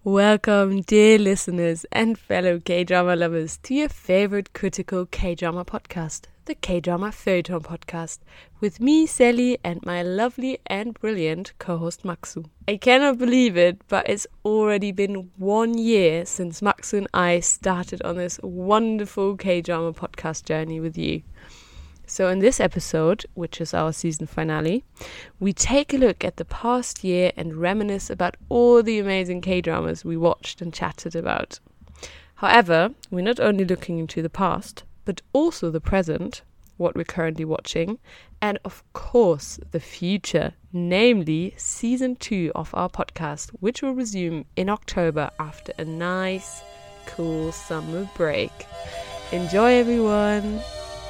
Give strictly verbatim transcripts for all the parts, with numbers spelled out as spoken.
Welcome, dear listeners and fellow K-drama lovers, to your favorite critical K-drama podcast, the K-drama Feuilleton podcast, with me, Sally, and my lovely and brilliant co-host Maxu. I cannot believe it, but it's already been one year since Maxu and I started on this wonderful K-drama podcast journey with you. So in this episode, which is our season finale, we take a look at the past year and reminisce about all the amazing K-dramas we watched and chatted about. However, we're not only looking into the past, but also the present, what we're currently watching, and of course the future, namely season two of our podcast, which will resume in October after a nice, cool summer break. Enjoy, everyone!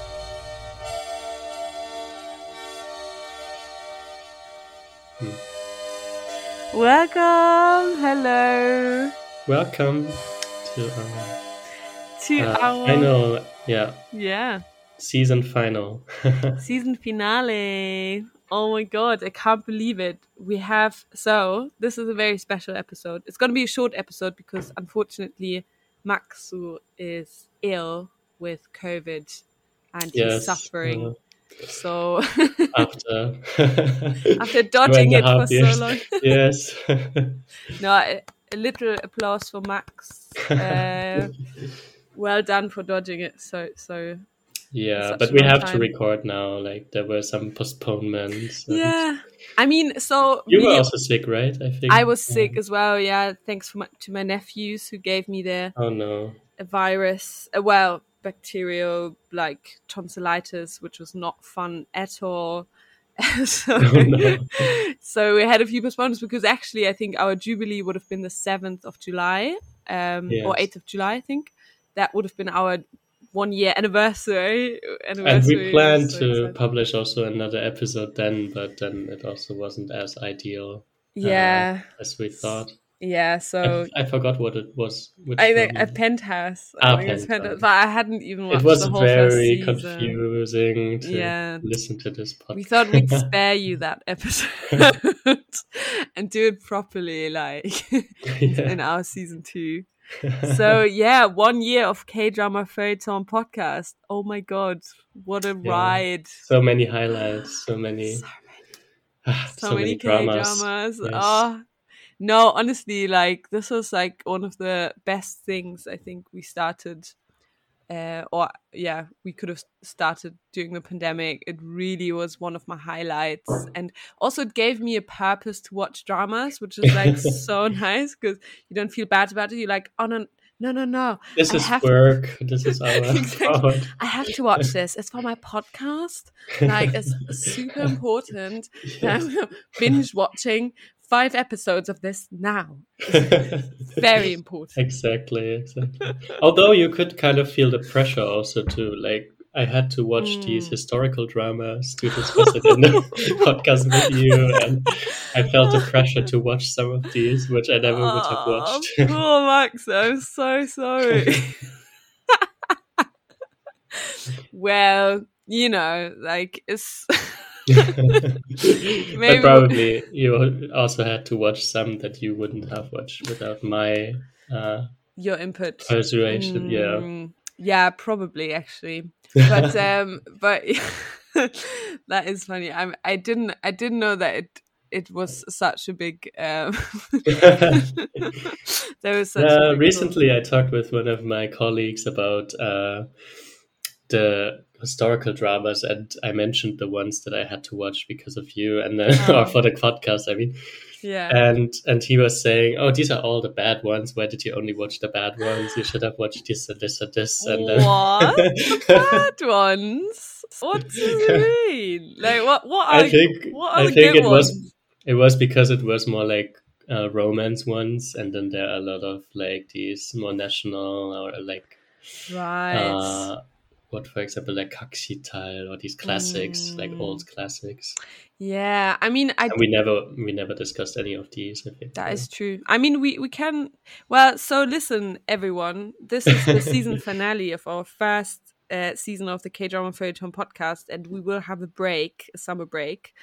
Welcome, hello. Welcome to our, to uh, our final, yeah, yeah, season final. season finale. Oh my god, I can't believe it. We have, so this is a very special episode. It's going to be a short episode because unfortunately Maxu is ill with COVID and Yes, he's suffering. uh, So after after two dodging and a it for half years. so long. Yes. No, a, a little applause for Max. Uh, well done for dodging it. So, so Yeah, such but a we long have time. to record now. Like there were some postponements. and- Yeah, I mean, so You were we, also sick, right? I think. I was Yeah. sick as well. Yeah, thanks for my, to my nephews who gave me the Oh no. a virus. Uh, well, bacterial like tonsillitis, which was not fun at all. so, Oh no. so we had a few postponements because actually I think our jubilee would have been the seventh of July um, or Yes. eighth of July, I think. That would have been our one year anniversary. And anniversary. we planned So to excited. publish also another episode then, but then it also wasn't as ideal Yeah, as we thought. yeah. So I, I forgot what it was. Which I think one. a penthouse. Ah, I think it's Penthouse. penthouse, but I hadn't even watched It was the whole first very season. confusing to Yeah. listen to this podcast. We thought we'd spare you that episode and do it properly, like Yeah. in our season two. So yeah, one year of K-drama Feuilleton podcast. Oh my god, what a Yeah. ride! So many highlights, so many, So ah, so, so many, many dramas. K-dramas. Yes. Oh no, honestly, like this was like one of the best things I think we started. Uh, or yeah, we could have started during the pandemic. It really was one of my highlights, and also it gave me a purpose to watch dramas, which is like so nice because you don't feel bad about it. You're like, oh no, no, no, no. This I is have work. This is our Exactly. part. I have to watch this. It's for my podcast. Like it's super important that Yes. I'm binge watching five episodes of this now. It's very important. Exactly, exactly. Although you could kind of feel the pressure also to like, I had to watch these Mm. historical dramas to discuss it in the podcast with you, and I felt the pressure to watch some of these, which I never would have Oh, watched. poor Max, I'm so sorry. Well, you know, like it's But maybe probably you also had to watch some that you wouldn't have watched without my uh, your input. persuasion. Yeah. Mm, yeah, probably actually. But um, but that is funny. I'm. I didn't. I didn't know that it. It was such a big. Um, there was such. a Uh, big recently, I talked with one of my colleagues about uh, the historical dramas, and I mentioned the ones that I had to watch because of you, and then Oh. or for the podcast, I mean. Yeah. And and he was saying, "Oh, these are all the bad ones. Why did you only watch the bad ones? You should have watched this and this and this." And then What? Bad ones? What does it mean? Like what? What are? I think what are I the think good it was ones? it was because it was more like uh, romance ones, and then there are a lot of like these more national or like Right. uh, what, for example, like Kaksital or these classics, like Mm. old classics. Yeah. I mean, I. And we never we never discussed any of these. I think That is true. I mean, we, we can... Well, so listen, everyone. This is the season finale of our first uh, season of the K-Drama Feuilleton podcast, and we will have a break, a summer break.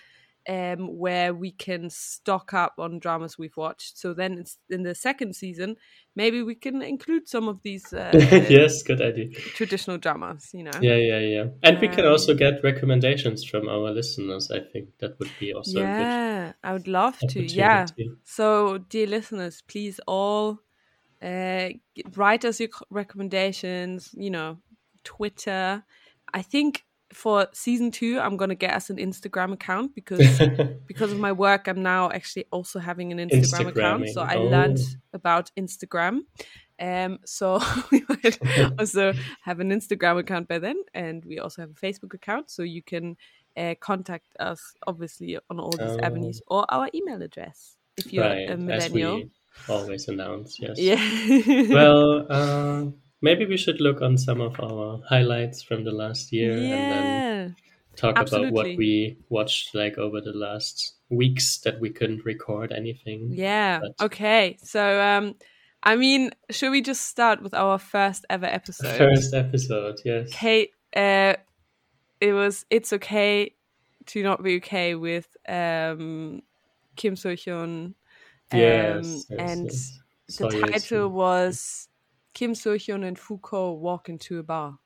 um, where we can stock up on dramas we've watched. So then it's in the second season, maybe we can include some of these uh, yes, good idea. traditional dramas, you know. Yeah, yeah, yeah. And we can Um, also get recommendations from our listeners. I think that would be also a good yeah, I would love to. Yeah. opportunity. So, dear listeners, please all uh, g- write us your c- recommendations. You know, Twitter. I think for season two, I'm gonna get us an Instagram account because because of my work, I'm now actually also having an Instagram account. So Instagramming. I Oh. learned about Instagram. Um, so we might also have an Instagram account by then, and we also have a Facebook account. So you can uh, contact us, obviously, on all these Oh. avenues, or our email address if you're Right, a as millennial. we always announce, yes. Yeah. Well, uh, maybe we should look on some of our highlights from the last year and then yeah. talk about what Absolutely. we watched like over the last weeks that we couldn't record anything. Yeah. But Okay. So, um, I mean, should we just start with our first ever episode? first episode, yes. Kate, uh, it was It's Okay to Not Be Okay with um, Kim So Hyun. Um, Yes, yes, and yes. the Saw you title soon. was Kim So Hyun and Foucault Walk into a Bar.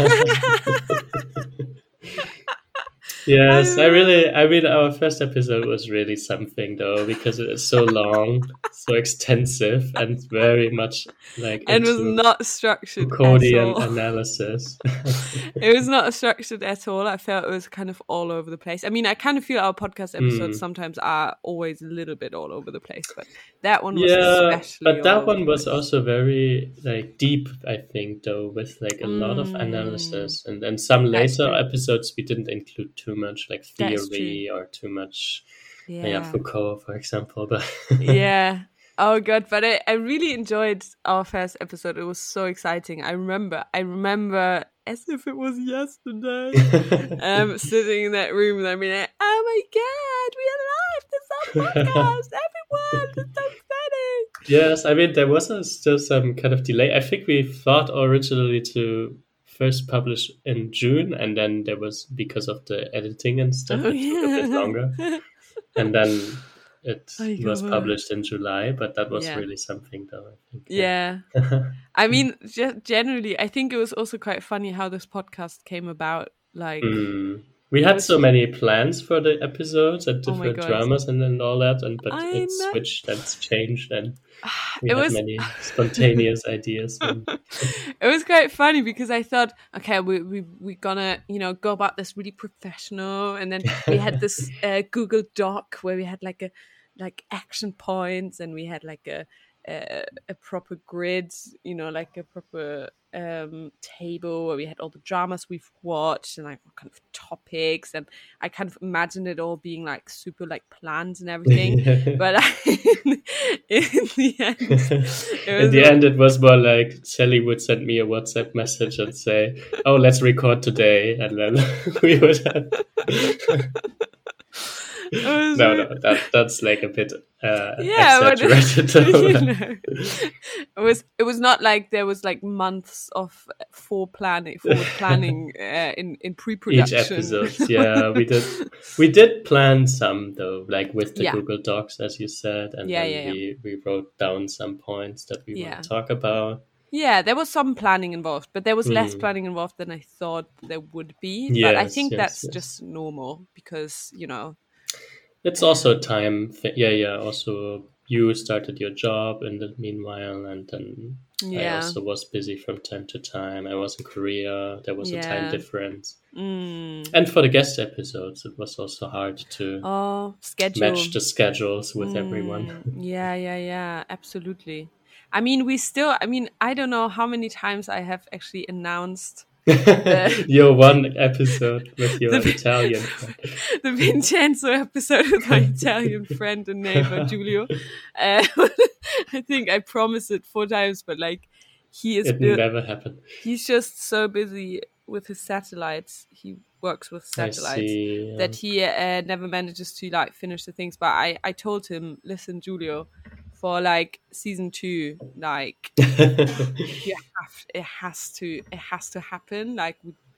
Yes, I I really, I mean, our first episode was really something though, because it is so long, so extensive, and very much like and was into not structured at Foucauldian all. analysis. It was not structured at all. I felt it was kind of all over the place. I mean, I kind of feel our podcast episodes Mm. sometimes are always a little bit all over the place, but that one was Yeah, especially but all that over one the was place. also very like deep, I think, though, with like a lot of Mm. analysis, and then some That's later true. episodes we didn't include too much like That's theory or too much, yeah, Yeah. Foucault, for example. But Yeah. Oh god, but I, I really enjoyed our first episode. It was so exciting. I remember I remember as if it was yesterday. um sitting in that room and I mean like, oh my god, we are live, this is our podcast, everyone, it's so exciting. Yes, I mean there was a, still some kind of delay. I think we thought originally to first publish in June, and then there was, because of the editing and stuff, Oh, it took a bit yeah. longer, and then it Oh, was God. published in July. But that was Yeah. really something, though. I think. Yeah. I mean, ge- generally, I think it was also quite funny how this podcast came about. Like, Mm. We It had was- so many plans for the episodes and Oh my different God. dramas and, and all that, and but I it know. switched and changed, and we it had was many spontaneous ideas. And, it was quite funny because I thought, okay, we we we gonna you know go about this really professional, and then we had this uh, Google Doc where we had like a like action points, and we had like a a, a proper grid, you know, like a proper um table where we had all the dramas we've watched and like what kind of topics, and I kind of imagined it all being like super like planned and everything. But I, in the end, it in was the all- end, it was more like Sally would send me a WhatsApp message and say, "Oh, let's record today," and then we would have. it was No, re- no, that that's like a bit uh, Yeah, but- exaggerated. you though. know, it was it was not like there was like months of fore planning, forward planning uh, in in Each pre-production. episode, yeah, we did. We did plan some though, like with the Yeah. Google Docs, as you said, and Yeah, then yeah, yeah. we we wrote down some points that we Yeah. want to talk about. Yeah, there was some planning involved, but there was less Mm. planning involved than I thought there would be. but I Yes, think yes, that's yes. just normal because you know. It's also a time. Th- yeah, yeah. Also, you started your job in the meanwhile, and then I Yeah. also was busy from time to time. I was in Korea. There was a time Yeah. difference, Mm. and for the guest episodes, it was also hard to Oh, schedule. match the schedules with everyone. Mm, yeah, yeah, yeah, absolutely. I mean, we still, I mean, I don't know how many times I have actually announced Your one episode with your The- Italian friend. the Vincenzo episode with my Italian friend and neighbor, Giulio. Uh, I think I promised it four times, but like, he is, It bu- never happened. he's just so busy with his satellites. He works with I satellites. see. That he uh, never manages to like finish the things. But I, I told him, listen, Giulio, for like season two, like yeah. you have, it has to, it has to happen. Like we,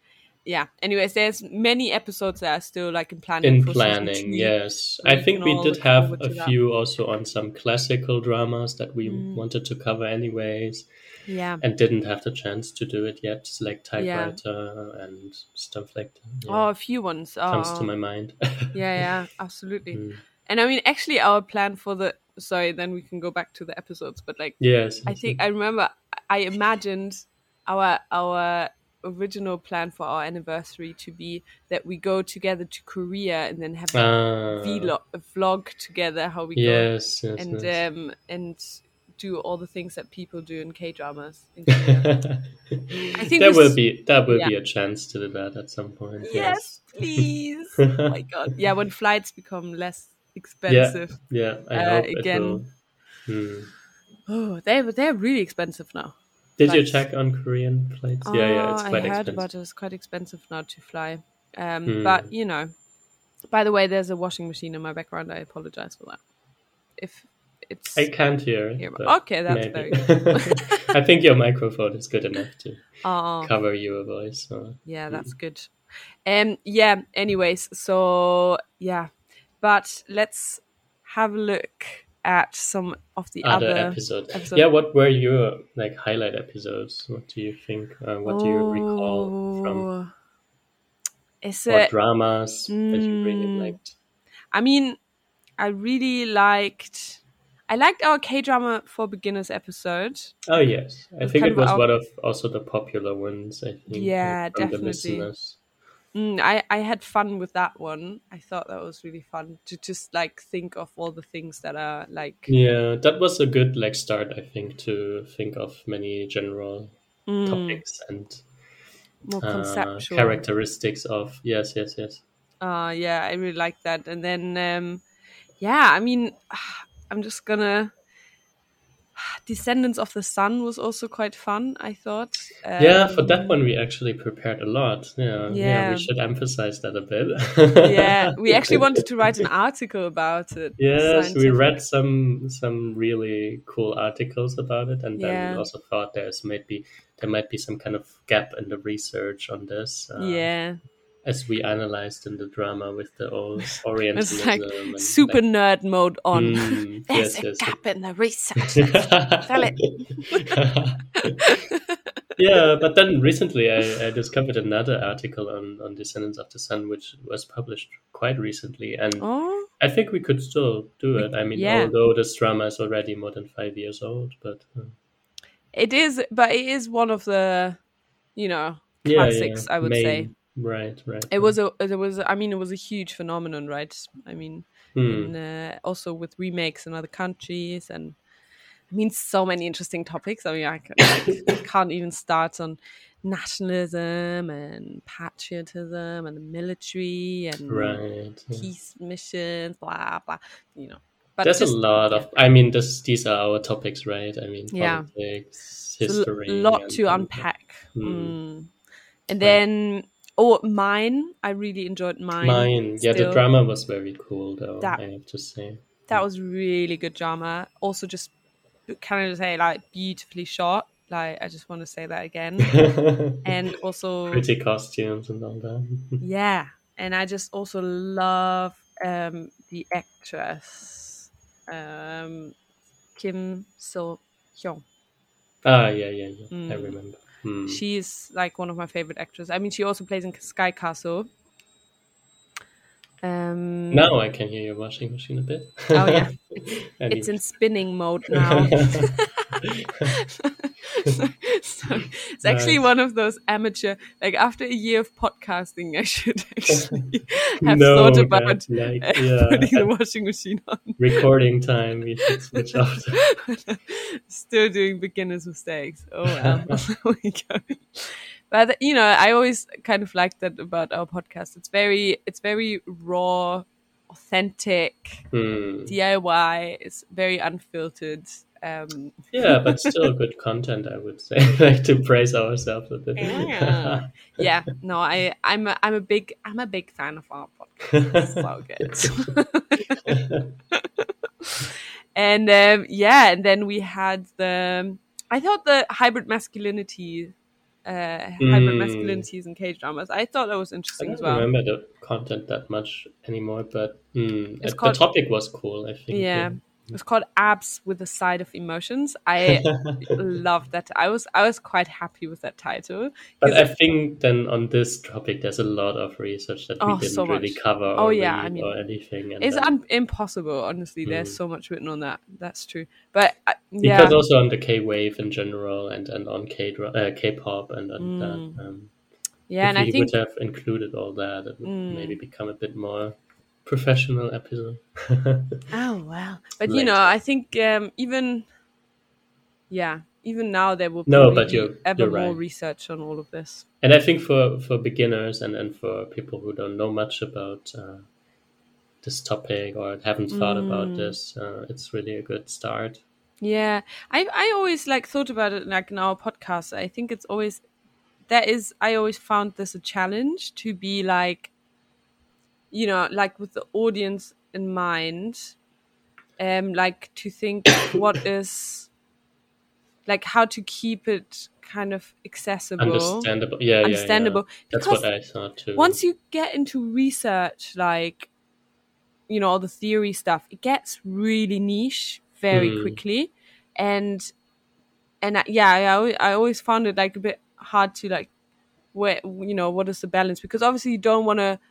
yeah. Anyways, there's many episodes that are still like in planning. In for season planning, two, yes. so I we think can we all did look have forward a to that. few also on some classical dramas that we Mm. wanted to cover anyways, Yeah, and didn't have the chance to do it yet, like yeah. Typewriter and stuff like that. Yeah. Oh, a few ones. Oh, Comes to my mind. yeah, yeah, absolutely. Mm. And I mean, actually, our plan for the sorry, then we can go back to the episodes. But like, Yes, I yes, think yes. I remember I imagined our our original plan for our anniversary to be that we go together to Korea and then have a Ah, vlog, a vlog together how we go yes, yes, and yes. um and do all the things that people do in K dramas in Korea. I think there we will s- be there will yeah. be a chance to do that at some point. Yes, please. Oh my god. Yeah, when flights become less yeah, expensive yeah. I uh, hope it again. will. Hmm. Oh, they they're really expensive now. Did you Flights. check on Korean flights? Oh, yeah, yeah. It's I quite heard expensive. about it. It's quite expensive now to fly. Um, Hmm. But you know, by the way, there's a washing machine in my background. I apologize for that. If it's I can't hear it. here, but okay, that's maybe. very good. I think your microphone is good enough to Oh, cover your voice. So. yeah, that's good. Um, yeah. Anyways, so yeah, but let's have a look at some of the Other other episodes. episodes. Yeah, what were your like highlight episodes? What do you think? Uh, what do you recall from Oh, Is or it? dramas that you really Mm, liked? I mean, I really liked. I liked our K drama for beginners episode. Oh yes, I It's think kind it of was our- one of also the popular ones. I think Yeah, like, from the definitely. listeners. Mm, I I had fun with that one. I thought that was really fun to just like think of all the things that are like. Yeah, that was a good like start. I think to think of many general Mm, topics and more uh, conceptual. characteristics of yes, yes, yes. Uh yeah, I really liked that. And then um yeah, I mean, I'm just gonna Descendants of the Sun was also quite fun, I thought. Um, Yeah, for that one we actually prepared a lot. Yeah, yeah, Yeah. we should emphasize that a bit. Yeah, we actually wanted to write an article about it. Yes, we scientific. read some some really cool articles about it, and then Yeah. we also thought there's maybe there might be some kind of gap in the research on this. Uh, Yeah, as we analyzed in the drama with the old it's Orientalism. like and super like, nerd mode on. mm, There's yes, a yes, gap in the research. yes. Tell it. Yeah, but then recently I, I discovered another article on, on Descendants of the Sun, which was published quite recently, and Oh, I think we could still do it. I mean, yeah. although this drama is already more than five years old, but uh, it is, but it is one of the, you know, yeah, classics. yeah, I would main- say right, right. it was a, it was. I mean, it was a huge phenomenon, right? I mean, Hmm. in, uh, also with remakes in other countries, and I mean, so many interesting topics. I mean, I, c- I can't even start on nationalism and patriotism and the military and Right. yeah. peace missions, blah blah. You know, but There's just, a lot yeah. of. I mean, this these are our topics, right? I mean, Yeah. politics, It's a history, l- lot and- to and- unpack. Hmm. Mm. And then, oh, Mine. I really enjoyed Mine. Mine, yeah, the still. drama was very cool, though. That- I have to say. That was really good drama. Also, just can I say like beautifully shot. Like I just want to say that again. And also, Pretty costumes and all that. yeah, and I just also love um, the actress um, Kim So Hyun. Ah, yeah, yeah, yeah. I Mm. remember. Hmm. She's like one of my favorite actresses. I mean, she also plays in Sky Castle. Um, Now I can hear your washing machine a bit. Oh yeah, Any- it's in spinning mode now. so, so it's actually Nice. one of those amateur. Like after a year of podcasting, I should actually have No, thought that, about like, uh, yeah, putting the at washing machine on. recording time we should switch off. Still doing beginner's mistakes. Oh well. There we go. But you know, I always kind of like that about our podcast. It's very, it's very raw, authentic, Hmm. D I Y. It's very unfiltered. Um, Yeah, but still good content, I would say. Like to praise ourselves a bit. Yeah. yeah, no, I, I'm, a, I'm a big, I'm a big fan of our podcast. It's so good. And um, yeah, and then we had the. I thought the hybrid masculinity uh, Mm. hybrid masculinities in K-dramas. I thought that was I interesting as don't well. remember the content that much anymore, but mm, It's uh, called- the topic was cool, I think. Yeah, it's called Abs with a Side of Emotions. I loved that. I was I was quite happy with that title. But 'cause I it- think then on this topic, there's a lot of research that we Oh, didn't so really much. cover Oh, or yeah, read I mean, or anything. And it's then, un- impossible, honestly. There's Mm. so much written on that. That's true. But uh, yeah, because also on the K-wave in general and, and on K uh, K-pop and, and Mm. that. Um, yeah, if and we I think would have included all that, it would Mm. maybe become a bit more professional episode. oh well. But you Later. know, I think um, even yeah, even now there will No, probably but be you're- ever you're more right. research on all of this. And I think for, for beginners and, and for people who don't know much about uh, this topic or haven't thought about Mm. this, uh, it's really a good start. Yeah, I I always like thought about it like in our podcast. I think it's always there is. I always found this a challenge to be like, you know, like with the audience in mind, um, like to think what is like how to keep it kind of accessible, Understandable. Yeah, understandable. yeah, yeah. That's Because what I thought too. once you get into research, like you know all the theory stuff, it gets really niche very Mm. quickly, and and I- yeah, I, always, I always found it like a bit hard to like where you know what is the balance, because obviously you don't want to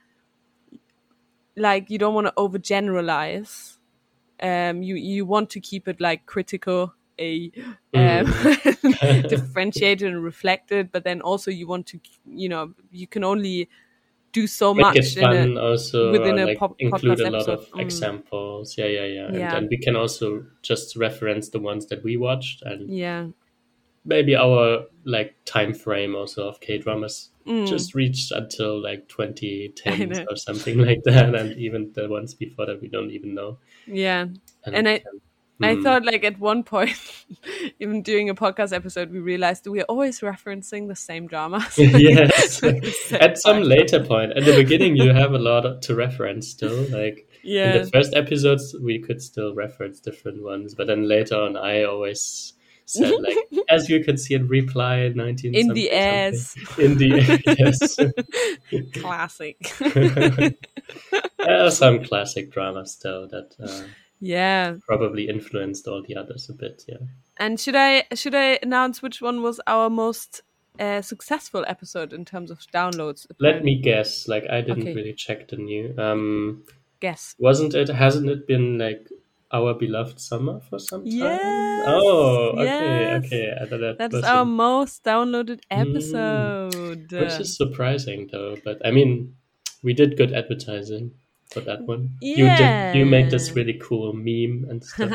like you don't want to overgeneralize. Um, you you want to keep it like critical, a um, differentiated and reflected, but then also you want to you know you can only do so Make much it in fun a, also, within or a like pop- include podcast a lot episode. of Mm. examples. Yeah, yeah, yeah. And, Yeah. and we can also just reference the ones that we watched and Yeah. maybe our like time frame also of K-dramas Mm. just reached until like twenty ten know. or something like that, and even the ones before that we don't even know. Yeah. And I- can- I Hmm. thought like at one point, even doing a podcast episode, we realized we're always referencing the same dramas. Yes, The same at some time. later point. At the beginning, you have a lot to reference still. Like Yeah. in the first episodes, we could still reference different ones, but then later on, I always said like, as you can see in Reply nineteen In something, the ass. something. In the yes. Classic. There are some classic dramas still that uh, Yeah. probably influenced all the others a bit. Yeah. And should I should I announce which one was our most uh, successful episode in terms of downloads? Let me guess. Like I didn't Okay. really check the new. Um, guess. wasn't it? Hasn't it been like Our Beloved Summer for some time? Yes, Oh, okay, yes. okay. I thought that That's was our a- most downloaded Mm. episode. which is surprising though. But I mean, we did good advertising for that one. You did. You made this Yeah. really cool meme and stuff.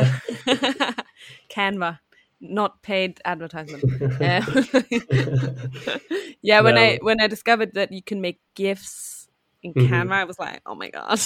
Canva, not paid advertisement. Um, yeah, when I No. when I discovered that you can make GIFs in Mhm. Canva, I was like, oh my god.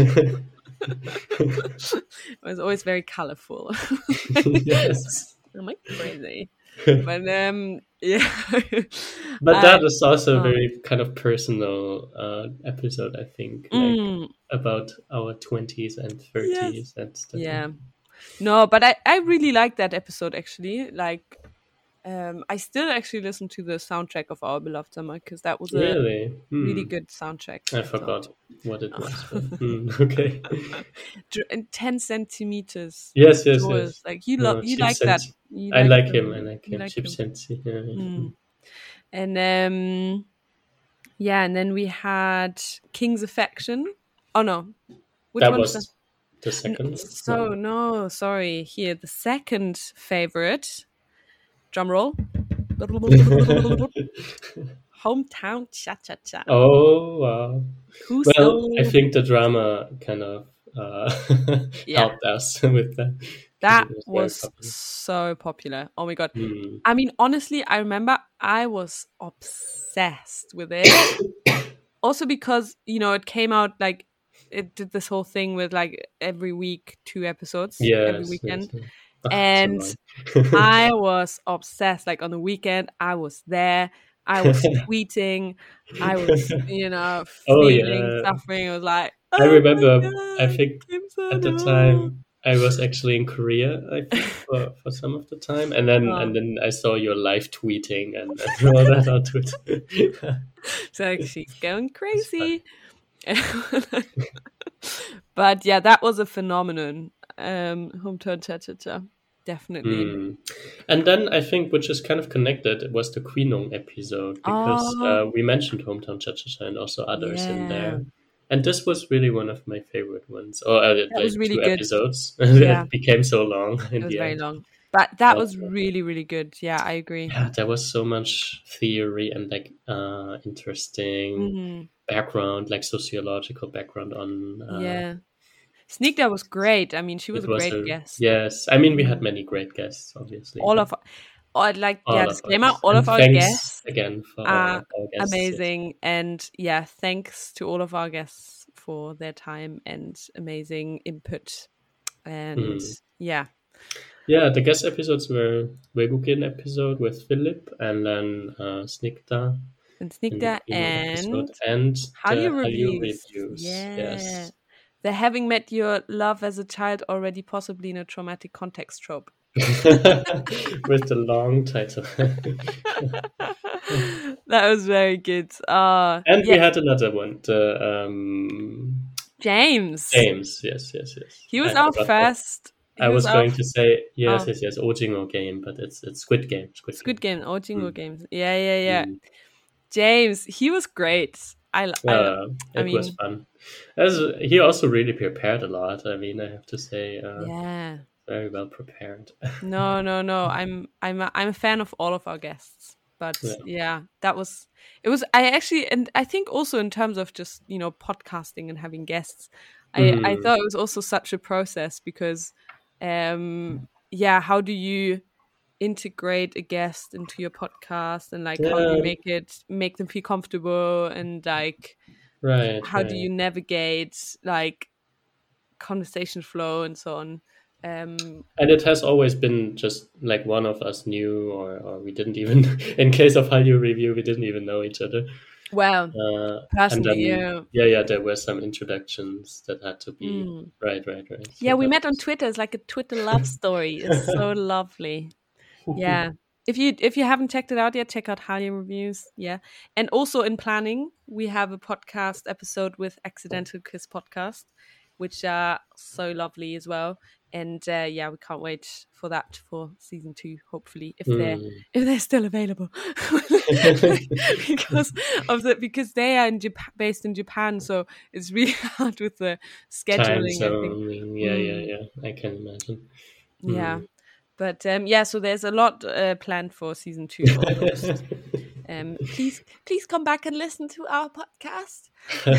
It was always very colorful. Yes. I'm like crazy. But um yeah. But I- that is also a oh. very kind of personal uh, episode, I think, like Mm, about our twenties and thirties and stuff. yeah. No, but I, I really like that episode actually. Like um I still actually listen to the soundtrack of Our Beloved Summer because that was a Really? Hmm. really good soundtrack. I thought. forgot what it was. But, hmm, okay. Dr- and ten centimeters. Yes, yes, tall. yes. Like you No, love you Chip like that. Sensi. You I like the- him. I like you him. like Chip him. Sensi. Yeah, yeah. Mm. And um yeah, and then we had King's Affection. Oh no. Which That one was is that? the second. So no, sorry. Here, the second favorite. Drum roll. Hometown Cha Cha Cha. Oh, wow. Who Well, so- I think the drama kind of uh, Yeah. helped us with that. that it was very was popular. so popular. Oh my god. Hmm. I mean, honestly, I remember I was obsessed with it. Also because, you know, it came out like it did this whole thing with like every week two episodes Yes, every weekend. yes, yes. Ah, so And annoying. I was obsessed. Like on the weekend, I was there. I was tweeting. I was, you know, Oh, feeling, yeah. suffering. I was like, I "Oh remember, my I God, think Kim at the Sano." time I was actually in Korea, I think, for, for some of the time, and then Oh. and then I saw your live tweeting and, and all that on Twitter. So she's going crazy. But yeah, that was a phenomenon. Um, Hometown Cha-Cha-Cha, definitely. Mm. And then I think, which is kind of connected, it was the Queenong episode because Oh. uh, we mentioned Hometown Cha-Cha-Cha and also others Yeah. in there. And this was really one of my favorite ones. Or uh, like was really two good. episodes. Yeah. It became so long in It was the very end. long. But that But, was uh, really, really good. Yeah, I agree. Yeah, there was so much theory and like uh, interesting Mhm. background, like sociological background on. Uh, Yeah. Sneakda was great. I mean, she was it a was great a, guest. Yes, I mean we Mm. had many great guests, obviously. All but of, oh, I'd like, all yeah, of disclaimer, us. all And of our thanks guests again for all are of our guests. yes. amazing. And yeah, thanks to all of our guests for their time and amazing input. And Mm. yeah, Yeah, the guest episodes were Wegukin episode with Philip, and then uh, Snikta and in the Sneakda Queenong episode, and and Hallyu the Hallyu reviews. reviews. Yeah. Yes. The having met your love as a child already possibly in a traumatic context trope. With the long title. That was very good. Uh, And yeah. we had another one, the um, James. James. Yes, yes, yes. He was I our forgot that. first. I was, our going to say yes, oh. yes, yes, Ojingo game, but it's it's Squid Game. Squid, Squid Game. Game, Ojingo Mm. games. Yeah, yeah, yeah. Mm. James, he was great. I, I, Uh, I it mean, was fun. As he also really prepared a lot. I mean, I have to say, uh, yeah. very well prepared. No, no, no. I'm, I'm, a, I'm a fan of all of our guests. But Yeah. yeah, that was. It was. I actually, and I think also in terms of just you know podcasting and having guests, I, Mm. I thought it was also such a process because, um, yeah, how do you integrate a guest into your podcast and like how do Yeah. you make it make them feel comfortable and like Right. how right. do you navigate like conversation flow and so on. Um, And it has always been just like one of us knew, or, or we didn't even, in case of Hallyu review, we didn't even know each other. well, Uh, personally, and then, yeah. yeah, yeah, there were some introductions that had to be Mm. right, right, right. So Yeah, we that met on was- Twitter. It's like a Twitter love story. It's so lovely. Yeah. If you if you haven't checked it out yet, check out Hallyu Reviews. Yeah. And also in planning, we have a podcast episode with Accidental Kiss Podcast, which are so lovely as well. And uh, yeah, we can't wait for that for season two, hopefully, if they're Mm. if they're still available. because of the because they are in Japan, based in Japan, so it's really hard with the Time scheduling. I think. zone. Yeah, yeah, Mm. yeah. I can imagine. Yeah. Mm. But um, yeah, so there's a lot uh, planned for season two. Almost. um, please, please come back and listen to our podcast.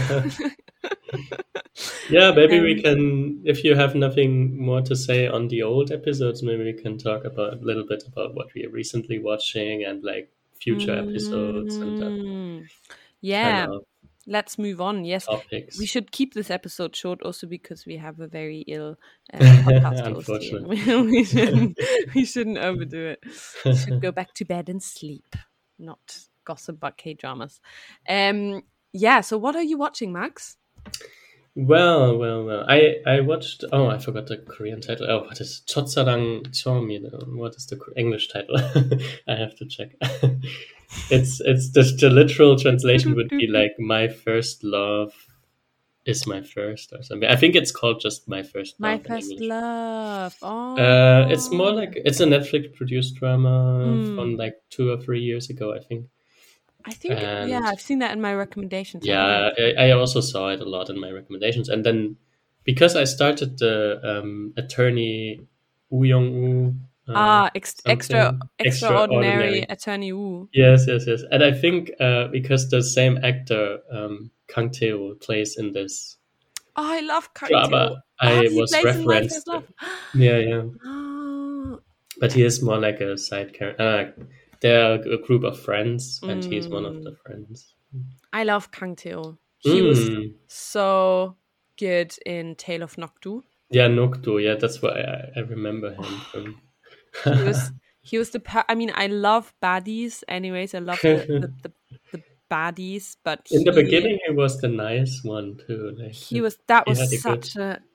Yeah, maybe Um, we can, if you have nothing more to say on the old episodes, maybe we can talk about a little bit about what we are recently watching and like future episodes and that Mm, yeah, kind of let's move on. Yes, topics. we should keep this episode short, also because we have a very ill uh, podcast host here. Unfortunately. we shouldn't, we shouldn't overdo it. We should go back to bed and sleep, not gossip about K dramas. Um, yeah. So, what are you watching, Max? Well, well, well. I, I watched. Oh, I forgot the Korean title. Oh, what is Chotsarang Chomi? What is the English title? I have to check. it's it's the, the literal translation would be like "My first love is my first" or something. I think it's called just "My First Love." My in First English. Love. Oh, Uh, it's more like it's a Netflix produced drama Mm. from like two or three years ago, I think. I think and- yeah, I've seen that in my recommendations. Yeah, I, I also saw it a lot in my recommendations, and then because I started the um, attorney Woo Young Woo. Uh, Ah, ex- extra something. extraordinary Extraordinary. attorney Wu. Yes, yes, yes, and I think uh, because the same actor um, Kang Tae-woo plays in this Oh, I love Kang drama, Tae-woo. I Oh, he was plays in My referenced. First Love. Yeah, yeah. Oh, But he is more like a side character. Uh, they're a group of friends, and he's one of Mm. the friends. I love Kang Tae-woo. He was Mm. so good in Tale of Noctu. Yeah, Noctu. Yeah, that's why I, I remember him from. He was he was the pa- I mean, I love baddies. Anyways, I love the the, the, the baddies. But In the he- beginning, he was the nice one too. Like he was that he was had a good- such a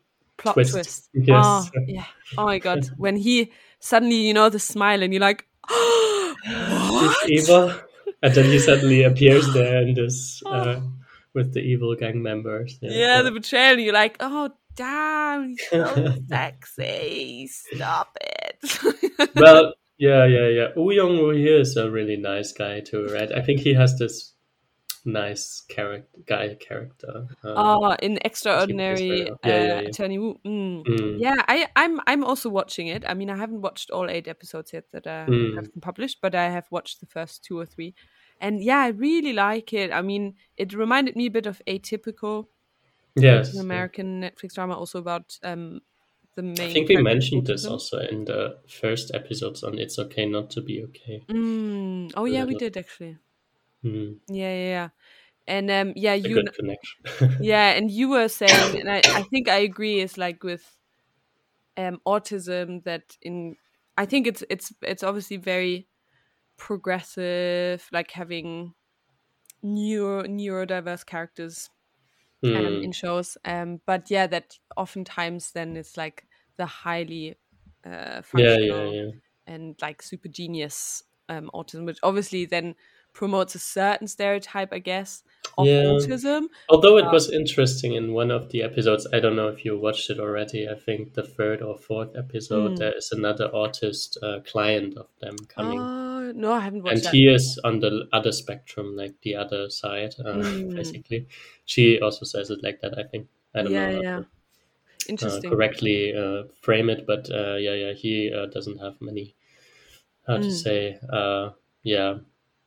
plot twist. twist. Yes. Oh, yeah. Oh my God. When he suddenly, you know, the smile and you're like, oh, He's what? evil. And then he suddenly appears there in this, uh, with the evil gang members. Yeah, Yeah, the betrayal. And you're like, oh, damn, he's so sexy. Stop it. Well, yeah, yeah, yeah. Woo Young-woo here is a really nice guy too, right? I think he has this nice character, guy character. Um, Oh, in Extraordinary Yeah, yeah, uh, yeah. Attorney Woo. Mm. Mm. Yeah, I, I'm I'm also watching it. I mean, I haven't watched all eight episodes yet that uh, Mm. have been published, but I have watched the first two or three. And yeah, I really like it. I mean, it reminded me a bit of Atypical, Yes. an American Netflix drama, also about um, the main. I think we character's mentioned this autism. also in the first episodes on It's Okay Not to Be Okay. Mm. Oh yeah, we little. did actually. Mm. Yeah, yeah, yeah. And um, yeah, A you good connection. yeah, and you were saying, and I, I think I agree, is like with um, autism that in I think it's it's it's obviously very progressive, like having neuro neurodiverse characters um, Mm. in shows. Um, but yeah, that oftentimes then it's like the highly uh, Yeah, functional yeah, yeah. and like super genius um, autism, which obviously then promotes a certain stereotype, I guess, of Yeah. autism. Although it Uh, was interesting in one of the episodes, I don't know if you watched it already. I think the third or fourth episode, Mm. there is another autist uh, client of them coming. Oh, no, I haven't watched And that. he is on the other spectrum, like the other side, uh, Mm. basically. She also says it like that, I think. I don't Yeah, know how yeah. to uh, Interesting. correctly uh, frame it, but uh, yeah, yeah, he uh, doesn't have many, how to Mm. say, uh, yeah.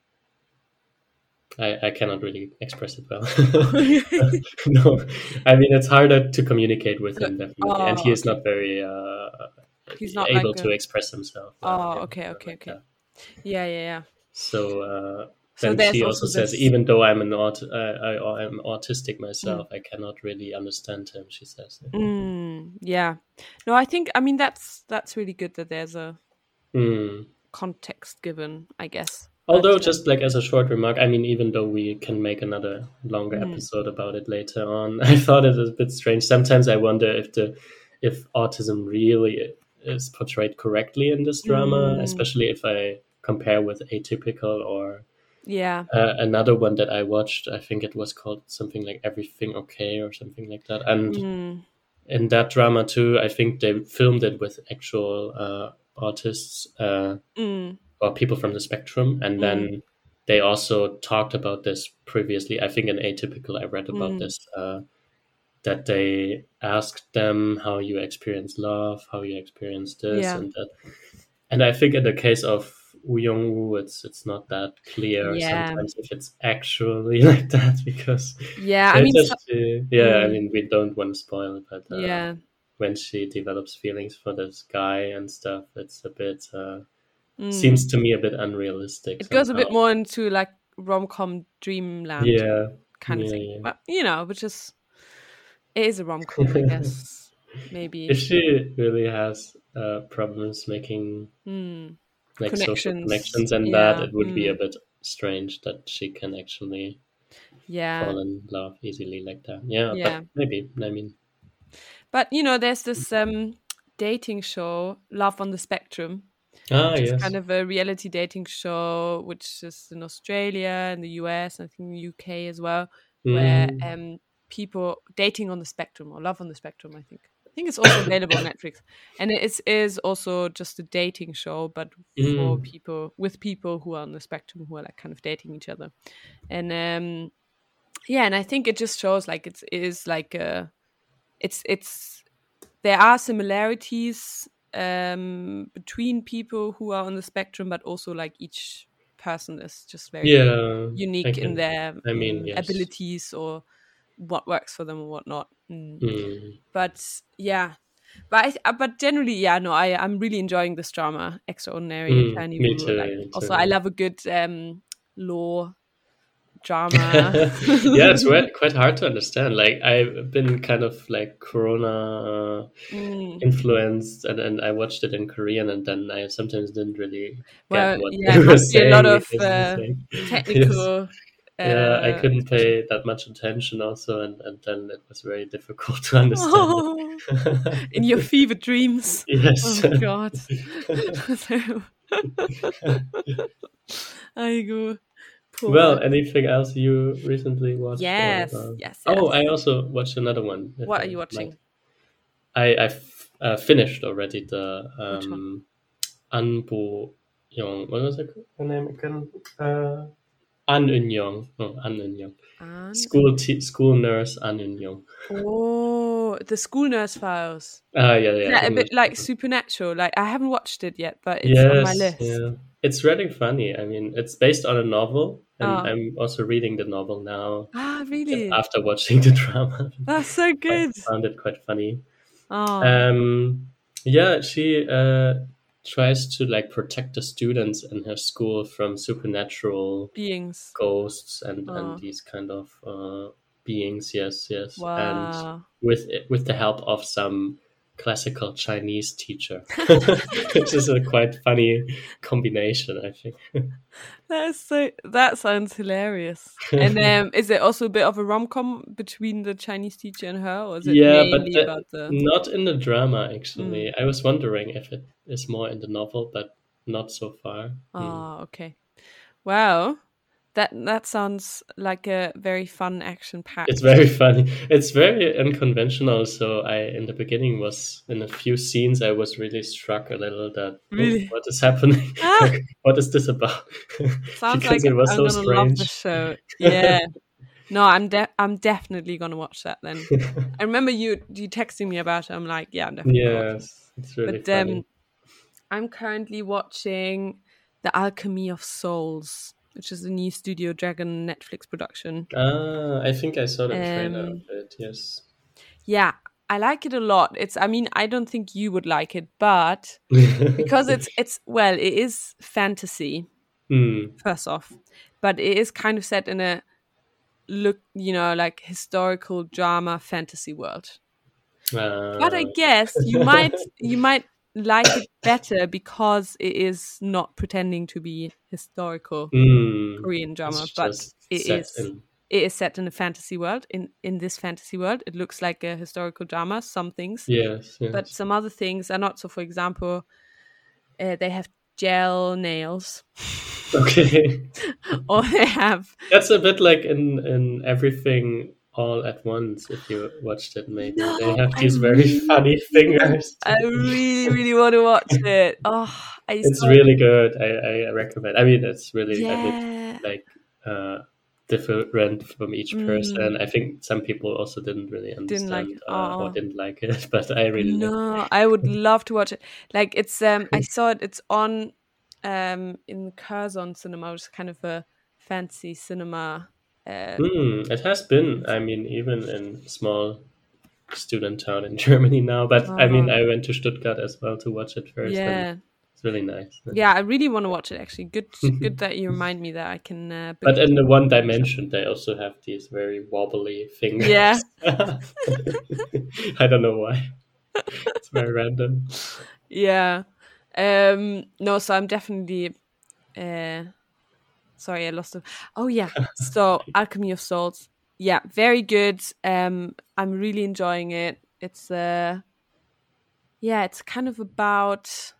I, I cannot really express it well. No, I mean, it's harder to communicate with him, definitely. And he Oh, is not very uh, He's not able like to a- express himself. uh, Oh, yeah, okay, uh, okay, like okay. that. Yeah, yeah, yeah. So uh, So then there's she also also says, this- even though I'm an aut- uh, I, I'm autistic myself, I cannot really understand him. She says. Mm, yeah. No, I think I mean that's that's really good that there's a Mm. context given, I guess. Although, But, uh, just like as a short remark, I mean, even though we can make another longer Mm. episode about it later on, I thought it was a bit strange. Sometimes I wonder if the if autism really is portrayed correctly in this drama, Mm. especially if I compare with Atypical or yeah. uh, another one that I watched. I think it was called something like Everything Okay or something like that. And Mm. in that drama too, I think they filmed it with actual uh, artists. Uh, Mm. or people from the spectrum, and then they also talked about this previously. I think in Atypical I read about Mm. this, uh, that they asked them how you experience love, how you experience this Yeah. and that. And I think in the case of Woo Young-woo, it's it's not that clear Yeah. sometimes if it's actually like that, because Yeah, I it mean, just, so- uh, yeah, I Mm. mean, we don't want to spoil it, but uh, yeah. when she develops feelings for this guy and stuff, it's a bit uh, Mm. seems to me a bit unrealistic. It goes a bit somehow. more into like rom-com dreamland Yeah, kind of yeah, thing. yeah. But you know, which is it is a rom-com, I guess. Maybe. If she really has uh, problems making Mm. like social Connections, connections and yeah, that, it would be a mm. bit strange that she can actually Yeah. fall in love easily like that. Yeah, Yeah. but maybe. I mean, But you know, there's this um dating show, Love on the Spectrum. ah, Which yes. is kind of a reality dating show, which is in Australia, in the U S, and I think the U K as well, where Mm. um people dating on the spectrum or love on the spectrum, I think. I think it's also available on Netflix. And it is, is also just a dating show, but for Mm. people with people who are on the spectrum who are like kind of dating each other. And um yeah, and I think it just shows like it's it is like a it's it's there are similarities um between people who are on the spectrum, but also like each person is just very Yeah, I unique in can- their I mean, mm, yes. abilities or what works for them and what not. Mm. Mm. But yeah, but I, uh, but generally, yeah, no, I I'm really enjoying this drama, Extraordinary Mm, Attorney me Woo. too, Like, me also, too. I love a good um law drama. Yeah, it's re- quite hard to understand. Like, I've been kind of like Corona uh, Mm. influenced, and, and I watched it in Korean, and then I sometimes didn't really get Well, what yeah, they it were must be a saying. lot of because uh, it's like- technical Yeah, I Uh, couldn't pay that much attention also, and, and then it was very difficult to understand oh, it. in your fever dreams. Yes. Oh God. So, I go. Well, Poor. anything else you recently watched? Or, Yes, uh... yes, Oh, yes. I also watched another one. If What are I you might, watching? I I f- uh, finished already the Which one? um Anbo Young. What was it? Her name again? Uh, An Eun Young. No, An Eun Young. An School t- school nurse An Eun Young. Oh, the School Nurse Files. Ah, yeah, Is yeah, that a English. bit like Supernatural? Like I haven't watched it yet, but it's on my Yes, list. yeah. It's really funny. I mean, it's based on a novel, and Oh. I'm also reading the novel now Ah, just really? after watching the drama. That's so I good. found it quite funny. Oh, Um, yeah, she uh, tries to like protect the students in her school from supernatural beings. ghosts and and Oh, these kind of uh, beings. Yes, yes, and wow. with with the help of some classical Chinese teacher, which is a quite funny combination, I think. That is so. That sounds hilarious. And um, is it also a bit of a rom com between the Chinese teacher and her, or is it Yeah, but mainly the, about the? not in the drama Mm. actually. I was wondering if it is more in the novel, but not so far. Hmm. Oh, okay. Wow, that that sounds like a very fun action It's packed. very funny. It's very unconventional. So I, in the beginning, was in a few scenes, I was really struck a little that oh, Really? what is happening? Ah, Like, what is this about? sounds Because like it was I'm so gonna love the strange. show. Yeah. No, I'm de- I'm definitely gonna watch that then. I remember you you texting me about it. I'm like, yeah, I'm definitely gonna watch it. Yes, it's really But um, funny. I'm currently watching The Alchemy of Souls, which is a new Studio Dragon Netflix production. Ah, I think I saw the trailer of Um, it. Yes. yeah, I like it a lot. It's, I mean, I don't think you would like it, but because it's it's well, it is fantasy Hmm. first off, but it is kind of set in a look, you know, like historical drama fantasy world. But I Uh, guess you might you might like it better because it is not pretending to be historical hmm. Korean drama, It's but just it set is in. it is set in a fantasy world. In in this fantasy world, it looks like a historical drama. Some things, Yes, but yes. some other things are not. So, for example, uh, they have gel nails, Okay. or they have That's a bit like in in Everything All at Once. If you watched it, maybe they no. have I these very really, funny really, fingers. I really, really want to watch it. Oh, I It's saw. really good. I, I recommend. I mean, it's really a bit Yeah. like uh, different from each person. Mm, I think some people also didn't really didn't like. understand uh, or Oh didn't like it, but I really like. no, I would love to watch it. Like it's um, I saw it. It's on um in Curzon Cinema, which is kind of a fancy cinema. Uh, Hmm, it has been. I mean, even in small student town in Germany now. But I mean, oh I went to Stuttgart as well to watch it first, and yeah, it's really nice. yeah. I really want to watch it. Actually, good, good that you remind me that I can uh, book But it. in the one dimension, they also have these very wobbly fingers. Yeah. I don't know why. It's very random. Yeah. Um. No. So I'm definitely. Uh. Sorry, I lost it. Oh yeah. So Alchemy of Souls. Yeah, very good. Um, I'm really enjoying it. It's uh, yeah, it's kind of about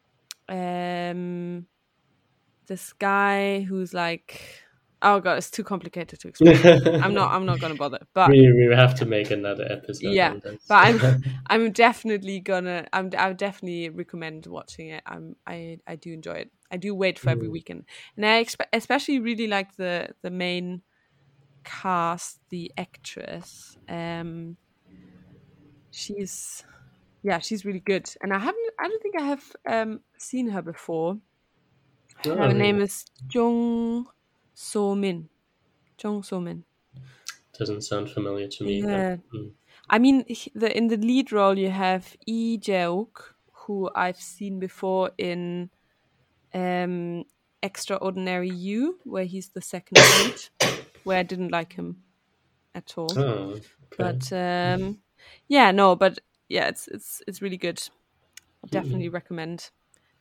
um, this guy who's like, oh god, it's too complicated to explain. I'm not. I'm not gonna bother. But we we have to make another episode yeah, on this. but I'm I'm definitely gonna. I'm I would definitely recommend watching it. I'm I I do enjoy it. I do wait for every Mm. weekend, and I expe- especially really like the the main cast, the actress. Um, she's yeah, she's really good, and I haven't. I don't think I have um seen her before. Oh, Her really? name is Jung So Min. Jung So Min. Doesn't sound familiar to me. Yeah, But, mm. I mean, h- the in the lead role you have Lee Jae-wook, who I've seen before in um Extraordinary You, where he's the second lead, where I didn't like him at all. Oh, okay. But um, yeah, no, but yeah, it's it's it's really good. I definitely recommend to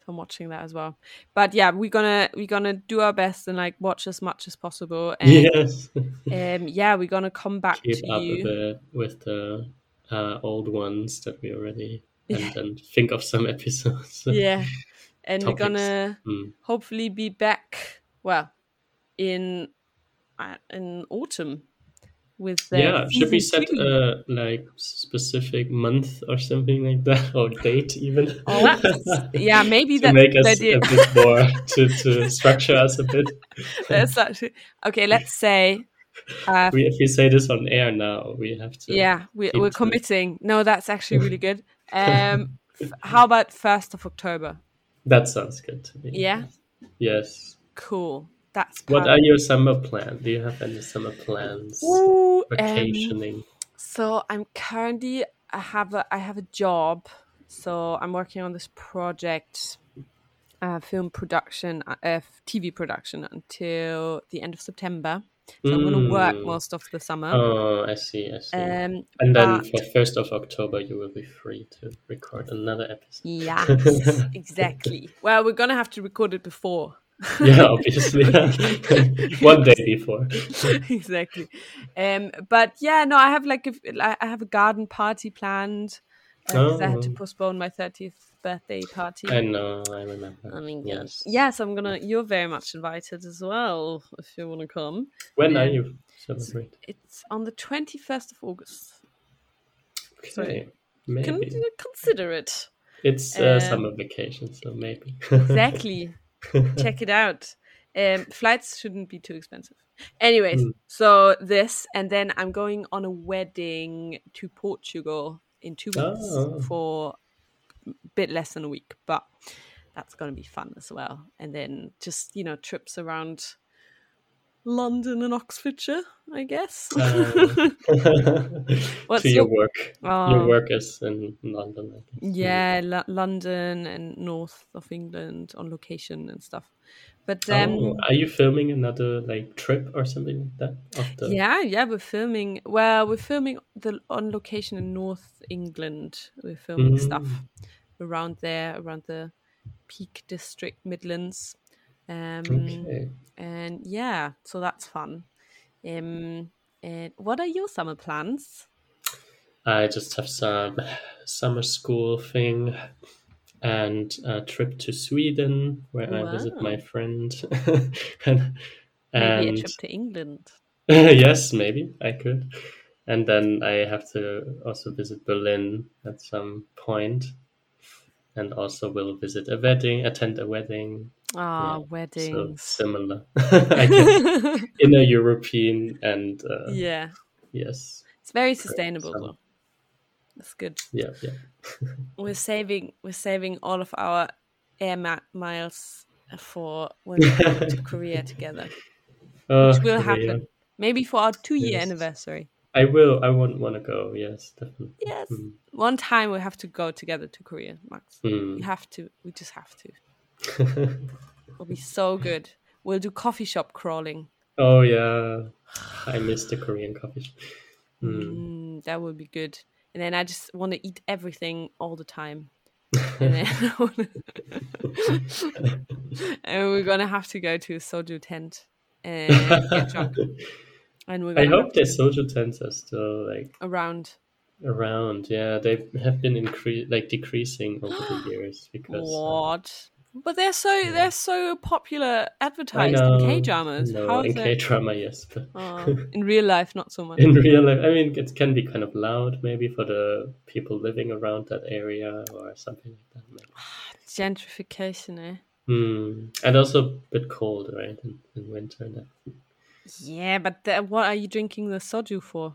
from watching that as well. But yeah, we're gonna we're gonna do our best and like watch as much as possible. And Yes. um, yeah, we're gonna come back Keep to up a you. bit with the uh, old ones that we already, and then think of some episodes. Yeah, and Topics. we're gonna Mm. hopefully be back. Well, in uh, in autumn with the Yeah, should we season set two. a like specific month or something like that, or date even? Oh, that's, yeah, maybe to that's make a us good idea. a bit more to to structure us a bit. That's actually okay. Let's say. Uh, we, if we say this on air now, we have to. Yeah, we, keep we're to committing. No, that's actually really good. Um, f- how about first of October? That sounds good to me. Yeah, Yes. cool. That's What perfect. are your summer plans? Do you have any summer plans? Ooh, um, Vacationing. so I'm currently I have a I have a job. So I'm working on this project, uh, film production, uh, T V production until the end of September. So I'm going to work Mm. most of the summer. Oh, I see, I see. Um, and then but for first of October, you will be free to record another episode. yes, exactly. Well, we're going to have to record it before. Yeah, obviously. One day before. Exactly. Um, but yeah, no, I have like a, I have a garden party planned because uh, I had to Oh, postpone my thirtieth birthday party. I know, I remember. I mean, Yes. yes, I'm gonna. You're very much invited as well if you want to come. When are Um, you celebrate? It's on the twenty-first of August. So Okay, you maybe. can uh, consider it. It's uh, Uh, summer vacation, so maybe. Exactly. Check it out. Um, flights shouldn't be too expensive. Anyways, Mm. so this, and then I'm going on a wedding to Portugal in two weeks Oh. for a bit less than a week, but that's going to be fun as well. And then just, you know, trips around London and Oxfordshire, I guess. Uh, What's to your, your- work. Oh. Your work is in London, I guess. Yeah, L- London and north of England on location and stuff. But um, Oh, are you filming another like trip or something like that? Of the... yeah, yeah, we're filming. Well, we're filming the on location in North England. We're filming Mm. stuff around there, around the Peak District, Midlands. Um, Okay. And yeah, so that's fun. Um, and what are your summer plans? I just have some summer school thing and a trip to Sweden where I visit Wow. my friend. and Maybe a trip to England. yes, maybe I could. And then I have to also visit Berlin at some point, and also will visit a wedding, attend a wedding. Ah, Yeah, weddings. So similar, I guess, in a European and uh, Yeah, yes, it's very sustainable summer. though. That's good. Yeah, yeah. We're saving we're saving all of our air ma- miles for when we go to Korea together, Uh, which will Korea. happen. Maybe for our two-year Yes. anniversary. I will. I won't want to go. Yes, definitely. Yes. Mm. One time we have to go together to Korea, Max. Mm. We have to. We just have to. It'll be so good. We'll do coffee shop crawling. Oh yeah, I miss the Korean coffee shop. Mm. Mm, that would be good. And then I just want to eat everything all the time. And then and we're gonna have to go to a soju tent and get drunk. And we're I gonna hope the soju tents are still like around. around. Yeah, they have been incre- like decreasing over the years because uh, What? But they're so Yeah. they're so popular I advertised know. in K dramas. No, How in is K it? drama, yes, but Oh, in real life, not so much. in real life, I mean, it can be kind of loud, maybe for the people living around that area or something like that. Maybe. Gentrification, eh? Hmm. And also a bit cold, right, in, in winter. and that- Yeah, but the, what are you drinking the soju for?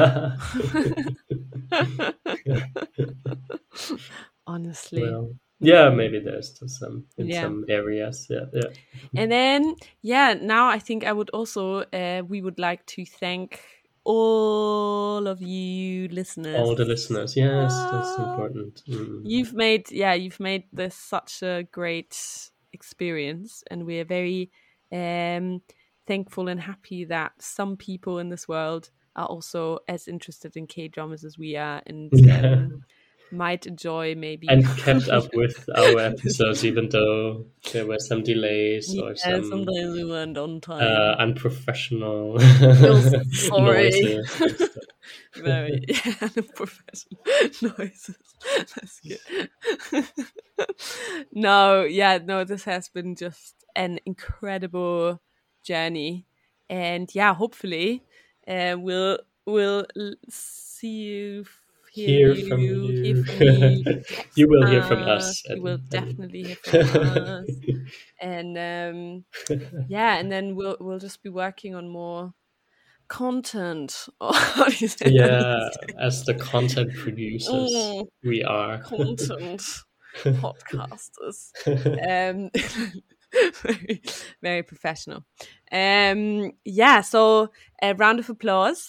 Honestly. well, yeah, maybe there's still some in Yeah. some areas. Yeah, yeah. And then, yeah, now I think I would also, uh, we would like to thank all of you listeners. All the listeners, yes, that's Ah. important. Mm. You've made, yeah, you've made this such a great experience, and we are very um, thankful and happy that some people in this world are also as interested in K-dramas as we are, and um, might enjoy maybe. And kept up with our episodes, even though there were some delays yeah, or some sometimes we weren't on time. Uh, unprofessional sorry. noises. And stuff. Very yeah, unprofessional noises. That's good. no, yeah, no, this has been just an incredible journey, and yeah, hopefully, uh, we'll we'll see you. Hear, hear from you, you. hear from me. You will hear from us. You and- will definitely hear from us. And um, yeah, and then we'll we'll just be working on more content. Or how do you say Yeah, that? as the content producers, Mm, we are. content podcasters. Um, very, very professional. Um, yeah, so a round of applause.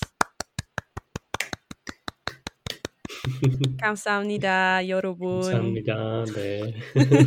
감사합니다, 여러분. 감사합니다. 네.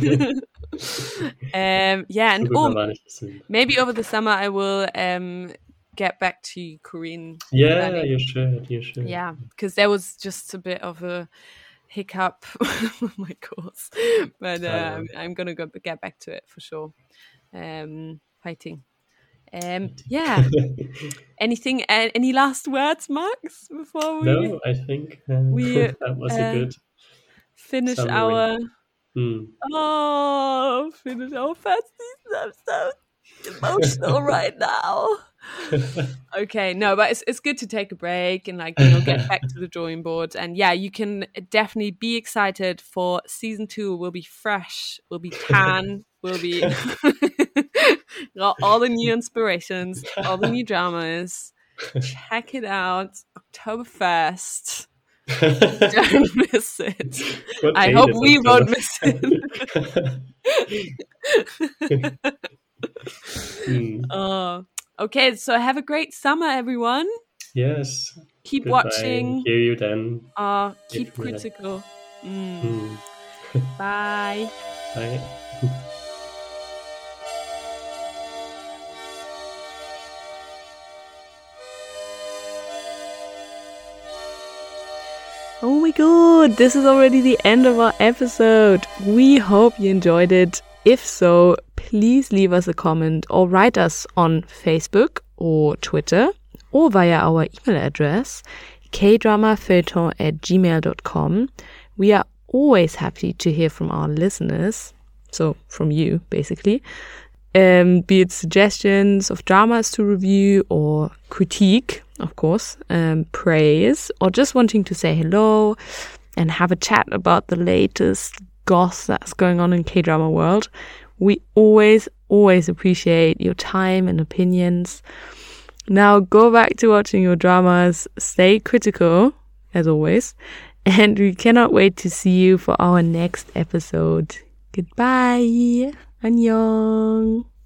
um, yeah, and 수고가 oh, 많으셨습니다. maybe over the summer I will um, get back to Korean. Yeah, learning. you should. You should. Yeah, because there was just a bit of a hiccup with my course, but uh, I'm, I'm gonna go get back to it for sure. Um, fighting. Um, yeah. Anything? Uh, any last words, Max? Before we No, I think uh, we, that was uh, a good finish summary. our Hmm. oh finish our first season. I'm so emotional right now. Okay, no, but it's it's good to take a break and like you know get back to the drawing board. And yeah, you can definitely be excited for season two. We'll be fresh. We'll be tan. We'll be got all the new inspirations, all the new dramas. Check it out, October first. Don't miss it. What I date hope is we October? won't miss it. Hmm. Oh, okay. So have a great summer, everyone. Yes. Keep Goodbye. watching. Hear you then. Uh, keep If we like. critical. Mm. Hmm. Bye. Bye. Oh my god, this is already the end of our episode. We hope you enjoyed it. If so, please leave us a comment or write us on Facebook or Twitter or via our email address k drama feuilleton at gmail dot com. We are always happy to hear from our listeners, so from you basically, um, be it suggestions of dramas to review or critique, of course, um, praise, or just wanting to say hello and have a chat about the latest goss that's going on in K-drama world. We always, always appreciate your time and opinions. Now go back to watching your dramas, stay critical, as always, and we cannot wait to see you for our next episode. Goodbye. Annyeong.